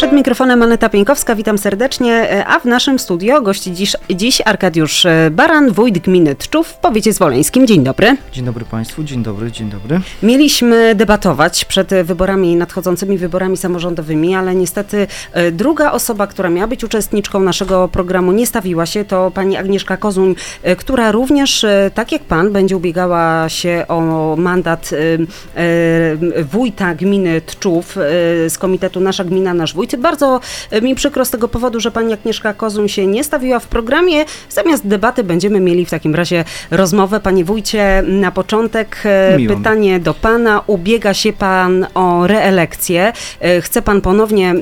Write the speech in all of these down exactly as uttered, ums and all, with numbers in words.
Przed mikrofonem Aneta Pieńkowska, witam serdecznie, a w naszym studio gości dziś, dziś Arkadiusz Baran, wójt gminy Tczów w powiecie zwoleńskim. Dzień dobry. Dzień dobry Państwu, dzień dobry, dzień dobry. Mieliśmy debatować przed wyborami, nadchodzącymi wyborami samorządowymi, ale niestety druga osoba, która miała być uczestniczką naszego programu, nie stawiła się, to pani Agnieszka Kozuń, która również, tak jak pan, będzie ubiegała się o mandat wójta gminy Tczów z komitetu Nasza Gmina, Nasz Wójt. Bardzo mi przykro z tego powodu, że pani Agnieszka Kozuń się nie stawiła w programie. Zamiast debaty będziemy mieli w takim razie rozmowę. Panie wójcie, na początek Miło. pytanie do pana. Ubiega się pan o reelekcję. Chce pan ponownie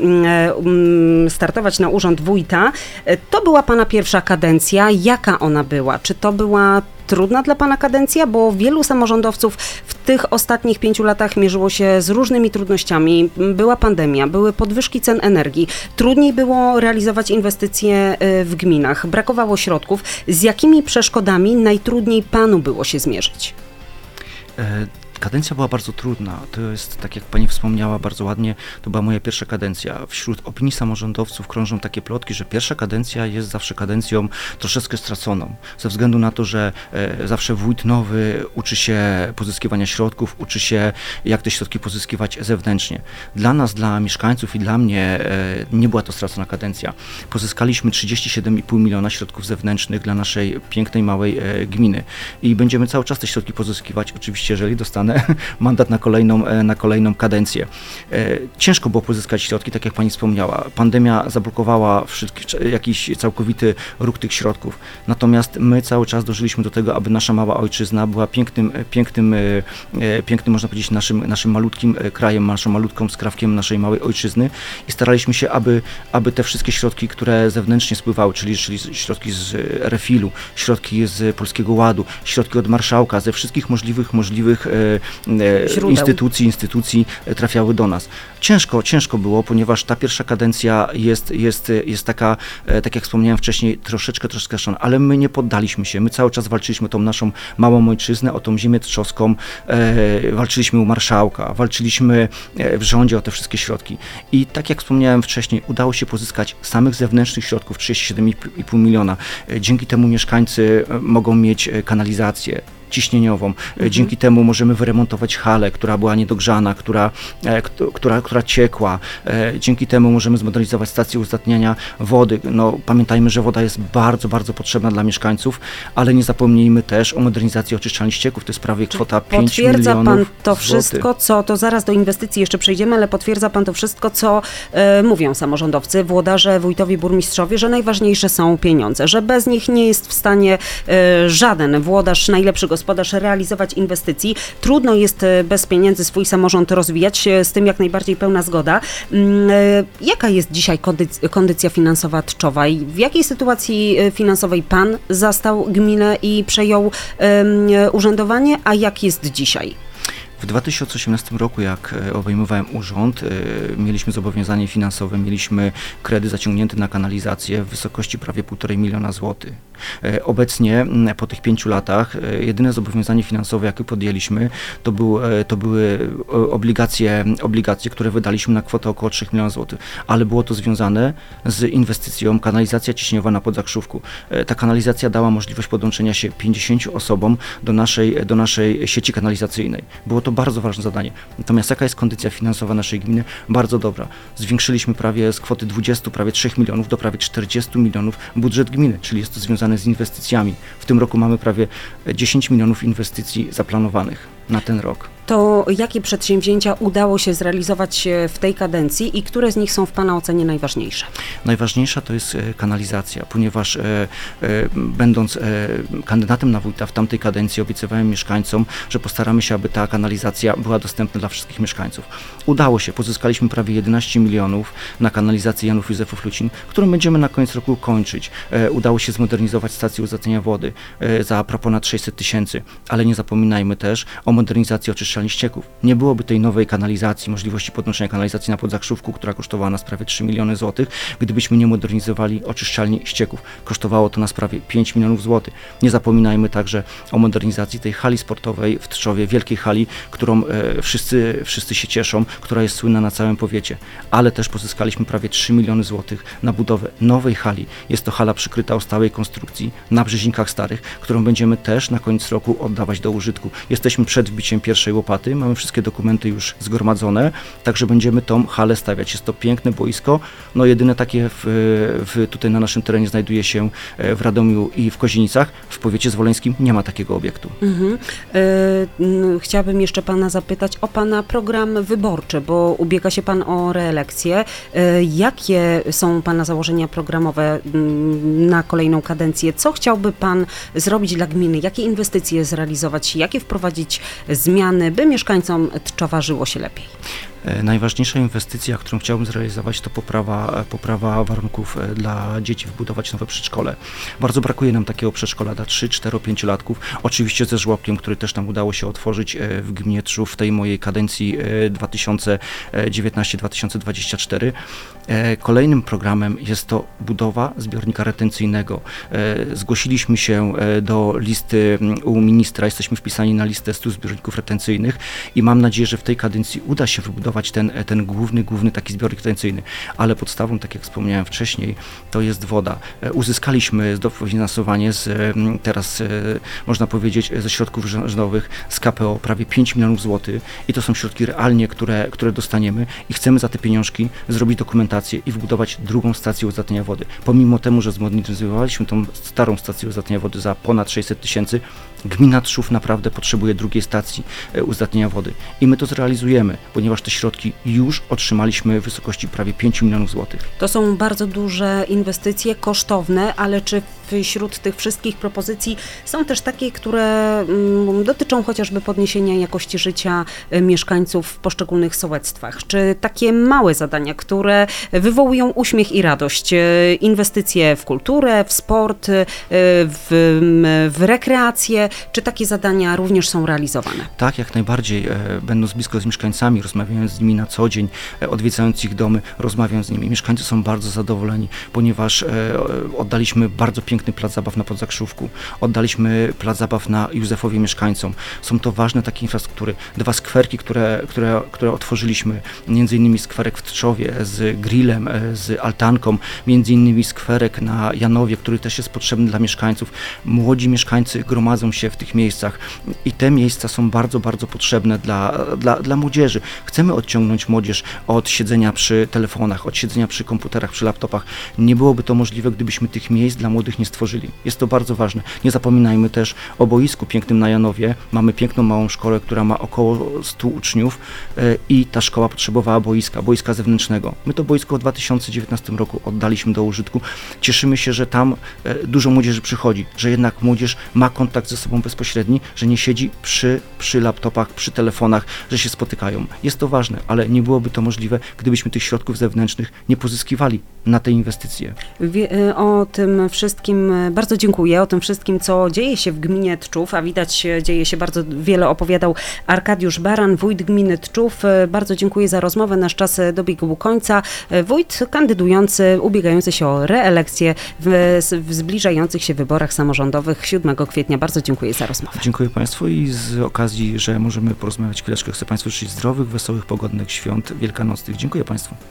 startować na urząd wójta. To była pana pierwsza kadencja. Jaka ona była? Czy to była trudna dla pana kadencja, bo wielu samorządowców w tych ostatnich pięciu latach mierzyło się z różnymi trudnościami. Była pandemia, były podwyżki cen energii, trudniej było realizować inwestycje w gminach, brakowało środków. Z jakimi przeszkodami najtrudniej panu było się zmierzyć? E- Kadencja była bardzo trudna. To jest, tak jak pani wspomniała bardzo ładnie, to była moja pierwsza kadencja. Wśród opinii samorządowców krążą takie plotki, że pierwsza kadencja jest zawsze kadencją troszeczkę straconą. Ze względu na to, że e, zawsze wójt nowy uczy się pozyskiwania środków, uczy się, jak te środki pozyskiwać zewnętrznie. Dla nas, dla mieszkańców i dla mnie e, nie była to stracona kadencja. Pozyskaliśmy trzydzieści siedem i pół miliona środków zewnętrznych dla naszej pięknej, małej e, gminy. I będziemy cały czas te środki pozyskiwać, oczywiście, jeżeli dostanę mandat na kolejną, na kolejną kadencję. Ciężko było pozyskać środki, tak jak pani wspomniała. Pandemia zablokowała wszystkie, jakiś całkowity ruch tych środków. Natomiast my cały czas dążyliśmy do tego, aby nasza mała ojczyzna była pięknym, pięknym, pięknym można powiedzieć, naszym, naszym malutkim krajem, naszą malutką skrawkiem naszej małej ojczyzny i staraliśmy się, aby, aby te wszystkie środki, które zewnętrznie spływały, czyli, czyli środki z refilu, środki z Polskiego Ładu, środki od marszałka, ze wszystkich możliwych, możliwych Źródeł. instytucji, instytucji trafiały do nas. Ciężko, ciężko było, ponieważ ta pierwsza kadencja jest, jest, jest taka, tak jak wspomniałem wcześniej, troszeczkę, troszeczkę szana, ale my nie poddaliśmy się. My cały czas walczyliśmy o tą naszą małą ojczyznę, o tą ziemię tczowską, e, walczyliśmy u marszałka, walczyliśmy w rządzie o te wszystkie środki. I tak jak wspomniałem wcześniej, udało się pozyskać samych zewnętrznych środków trzydzieści siedem i pół miliona. Dzięki temu mieszkańcy mogą mieć kanalizację ciśnieniową. Mhm. Dzięki temu możemy wyremontować halę, która była niedogrzana, która, e, która, która ciekła. E, dzięki temu możemy zmodernizować stację uzdatniania wody. No, pamiętajmy, że woda jest bardzo, bardzo potrzebna dla mieszkańców, ale nie zapomnijmy też o modernizacji oczyszczalni ścieków. To jest prawie kwota pięć milionów złotych. Potwierdza pan to wszystko, co, to zaraz do inwestycji jeszcze przejdziemy, ale potwierdza pan to wszystko, co e, mówią samorządowcy, włodarze, wójtowie, burmistrzowie, że najważniejsze są pieniądze, że bez nich nie jest w stanie e, żaden włodarz, najlepszy gospodarz, gospodarz realizować inwestycji. Trudno jest bez pieniędzy swój samorząd rozwijać, z tym jak najbardziej pełna zgoda. Jaka jest dzisiaj kondycja, kondycja finansowa Tczowa i w jakiej sytuacji finansowej pan zastał gminę i przejął um, urzędowanie, a jak jest dzisiaj? W dwa tysiące osiemnastym roku, jak obejmowałem urząd, mieliśmy zobowiązanie finansowe, mieliśmy kredyt zaciągnięty na kanalizację w wysokości prawie półtorej miliona złotych. Obecnie, po tych pięciu latach, jedyne zobowiązanie finansowe, jakie podjęliśmy, to, był, to były obligacje, obligacje, które wydaliśmy na kwotę około trzech milionów złotych, ale było to związane z inwestycją kanalizacja ciśniowa na Podzakrzówku. Ta kanalizacja dała możliwość podłączenia się pięćdziesięciu osobom do naszej, do naszej sieci kanalizacyjnej. Było to bardzo ważne zadanie. Natomiast jaka jest kondycja finansowa naszej gminy? Bardzo dobra. Zwiększyliśmy prawie z kwoty dwudziestu, prawie trzech milionów do prawie czterdziestu milionów budżet gminy, czyli jest to związane z inwestycjami. W tym roku mamy prawie dziesięć milionów inwestycji zaplanowanych na ten rok. To jakie przedsięwzięcia udało się zrealizować w tej kadencji i które z nich są w pana ocenie najważniejsze? Najważniejsza to jest kanalizacja, ponieważ e, e, będąc e, kandydatem na wójta w tamtej kadencji obiecywałem mieszkańcom, że postaramy się, aby ta kanalizacja była dostępna dla wszystkich mieszkańców. Udało się, pozyskaliśmy prawie jedenaście milionów na kanalizację Janów Józefów Lucin, którą będziemy na koniec roku kończyć. E, udało się zmodernizować stację uzdatniania wody e, za ponad sześćset tysięcy, ale nie zapominajmy też o o modernizacji oczyszczalni ścieków. Nie byłoby tej nowej kanalizacji, możliwości podnoszenia kanalizacji na Podzakrzówku, która kosztowała nas prawie trzy miliony złotych, gdybyśmy nie modernizowali oczyszczalni ścieków. Kosztowało to nas prawie pięć milionów złotych. Nie zapominajmy także o modernizacji tej hali sportowej w Tczowie, wielkiej hali, którą e, wszyscy, wszyscy się cieszą, która jest słynna na całym powiecie. Ale też pozyskaliśmy prawie trzy miliony złotych na budowę nowej hali. Jest to hala przykryta o stałej konstrukcji na Brzezinkach Starych, którą będziemy też na koniec roku oddawać do użytku. Jesteśmy przed wbiciem pierwszej łopaty, mamy wszystkie dokumenty już zgromadzone, także będziemy tą halę stawiać. Jest to piękne boisko, no jedyne takie w, w, tutaj na naszym terenie znajduje się w Radomiu i w Kozienicach. W powiecie zwoleńskim nie ma takiego obiektu. Mhm. E, chciałabym jeszcze pana zapytać o pana program wyborczy, bo ubiega się pan o reelekcję. E, jakie są pana założenia programowe m, na kolejną kadencję? Co chciałby pan zrobić dla gminy? Jakie inwestycje zrealizować? Jakie wprowadzić zmiany, by mieszkańcom Tczowa żyło się lepiej? Najważniejsza inwestycja, którą chciałbym zrealizować, to poprawa, poprawa warunków dla dzieci, wybudować nowe przedszkole. Bardzo brakuje nam takiego przedszkola dla trzy, cztero, pięciolatków. Oczywiście ze żłobkiem, który też nam udało się otworzyć w gminie Tczów w tej mojej kadencji dwa tysiące dziewiętnastego do dwa tysiące dwudziestego czwartego. Kolejnym programem jest to budowa zbiornika retencyjnego. Zgłosiliśmy się do listy u ministra, jesteśmy wpisani na listę stu zbiorników retencyjnych i mam nadzieję, że w tej kadencji uda się wybudować ten, ten główny, główny taki zbiornik retencyjny, ale podstawą, tak jak wspomniałem wcześniej, to jest woda. Uzyskaliśmy dofinansowanie z, teraz można powiedzieć, ze środków rządowych, z K P O prawie pięć milionów złotych i to są środki realnie, które, które dostaniemy i chcemy za te pieniążki zrobić dokumentację i wybudować drugą stację uzdatniania wody. Pomimo temu, że zmodernizowaliśmy tą starą stację uzdatniania wody za ponad sześćset tysięcy, gmina Tczów naprawdę potrzebuje drugiej stacji uzdatniania wody i my to zrealizujemy, ponieważ te środki już otrzymaliśmy w wysokości prawie pięć milionów złotych. To są bardzo duże inwestycje, kosztowne, ale czy wśród tych wszystkich propozycji są też takie, które mm, dotyczą chociażby podniesienia jakości życia mieszkańców w poszczególnych sołectwach? Czy takie małe zadania, które wywołują uśmiech i radość, inwestycje w kulturę, w sport, w, w rekreację, czy takie zadania również są realizowane? Tak, jak najbardziej. Będąc blisko z mieszkańcami, rozmawiając z nimi na co dzień, odwiedzając ich domy, rozmawiając z nimi. Mieszkańcy są bardzo zadowoleni, ponieważ oddaliśmy bardzo piękny plac zabaw na Podzakrzówku, oddaliśmy plac zabaw na Józefowie mieszkańcom. Są to ważne takie infrastruktury. Dwa skwerki, które, które, które otworzyliśmy, między innymi skwerek w Tczowie z grillem, z altanką, między innymi skwerek na Janowie, który też jest potrzebny dla mieszkańców. Młodzi mieszkańcy gromadzą się w tych miejscach i te miejsca są bardzo, bardzo potrzebne dla, dla, dla młodzieży. Chcemy odciągnąć młodzież od siedzenia przy telefonach, od siedzenia przy komputerach, przy laptopach. Nie byłoby to możliwe, gdybyśmy tych miejsc dla młodych nie stworzyli. Jest to bardzo ważne. Nie zapominajmy też o boisku pięknym na Janowie. Mamy piękną małą szkołę, która ma około stu uczniów i ta szkoła potrzebowała boiska, boiska zewnętrznego. My to boisko w dwa tysiące dziewiętnastym roku oddaliśmy do użytku. Cieszymy się, że tam dużo młodzieży przychodzi, że jednak młodzież ma kontakt ze sobą bezpośredni, że nie siedzi przy, przy laptopach, przy telefonach, że się spotykają. Jest to ważne, ale nie byłoby to możliwe, gdybyśmy tych środków zewnętrznych nie pozyskiwali na te inwestycje. Wie, o tym wszystkim bardzo dziękuję, o tym wszystkim, co dzieje się w gminie Tczów, a widać, dzieje się bardzo wiele, opowiadał Arkadiusz Baran, wójt gminy Tczów. Bardzo dziękuję za rozmowę, nasz czas dobiegł końca. Wójt kandydujący, ubiegający się o reelekcję w, w zbliżających się wyborach samorządowych siódmego kwietnia. Bardzo dziękuję za rozmowę. Dziękuję Państwu i z okazji, że możemy porozmawiać chwileczkę, chcę Państwu życzyć zdrowych, wesołych, pogodnych świąt wielkanocnych. Dziękuję Państwu.